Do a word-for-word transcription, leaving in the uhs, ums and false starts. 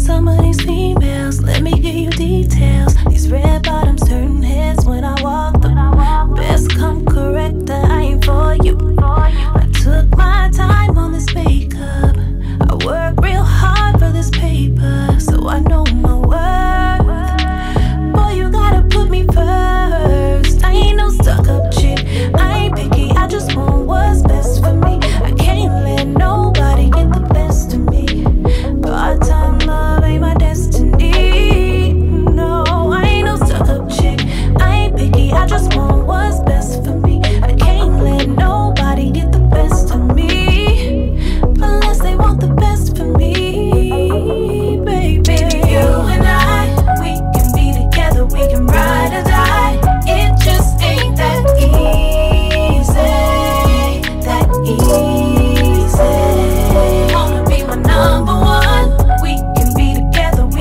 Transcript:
some of these females. Let me give you details. These red bottoms turn